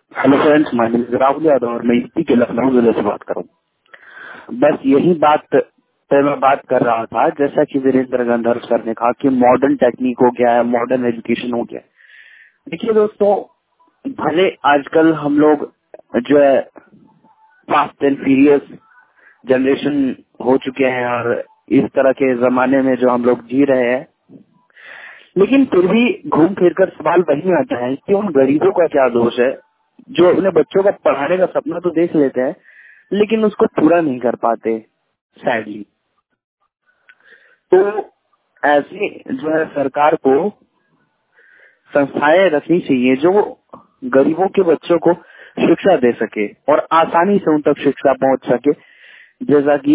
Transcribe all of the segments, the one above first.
Hello friends, my name is Rahul Yadav और मैं UP के लखनऊ जिले से बात कर रहा हूँ। बस यही बात पे मैं बात कर रहा था, जैसा कि वीरेंद्र गंधर्व सर ने कहा कि मॉडर्न टेक्निक हो गया है, मॉडर्न एजुकेशन हो गया है। देखिए दोस्तों, भले आजकल हम लोग जो है फास्ट एंड फ्यूरियस जनरेशन हो चुके हैं और इस तरह के जमाने में जो हम लोग जी रहे हैं, लेकिन फिर भी घूम फिर कर सवाल वही आता है कि उन गरीबों का क्या दोष है जो अपने बच्चों का पढ़ाने का सपना तो देख लेते हैं लेकिन उसको पूरा नहीं कर पाते। सैडली तो ऐसे जो है सरकार को संस्थाएं रखनी चाहिए जो गरीबों के बच्चों को शिक्षा दे सके और आसानी से उन तक शिक्षा पहुंच सके। जैसा कि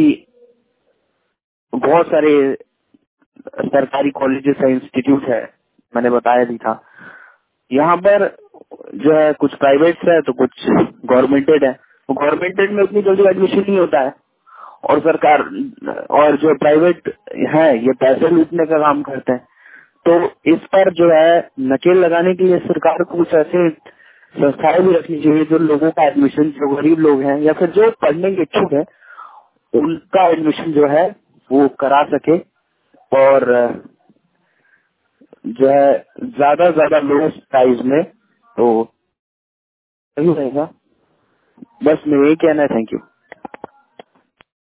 बहुत सारे सरकारी कॉलेजेस है, इंस्टीट्यूट है, मैंने बताया भी था। यहाँ पर जो है कुछ प्राइवेट है तो कुछ गवर्नमेंटेड है। तो गवर्नमेंटेड में उतनी जल्दी एडमिशन नहीं होता है और सरकार और जो प्राइवेट है ये पैसे लूटने का काम करते हैं। तो इस पर जो है नकेल लगाने के लिए सरकार को कुछ ऐसे संस्थाएं भी रखनी चाहिए जो लोगों का एडमिशन, जो गरीब लोग हैं या फिर जो पढ़ने के इच्छुक है, उनका एडमिशन जो है वो करा सके और जो है ज्यादा लोएस्ट प्राइस में, तो सही रहेगा। बस मैं यही कहना है। Thank you.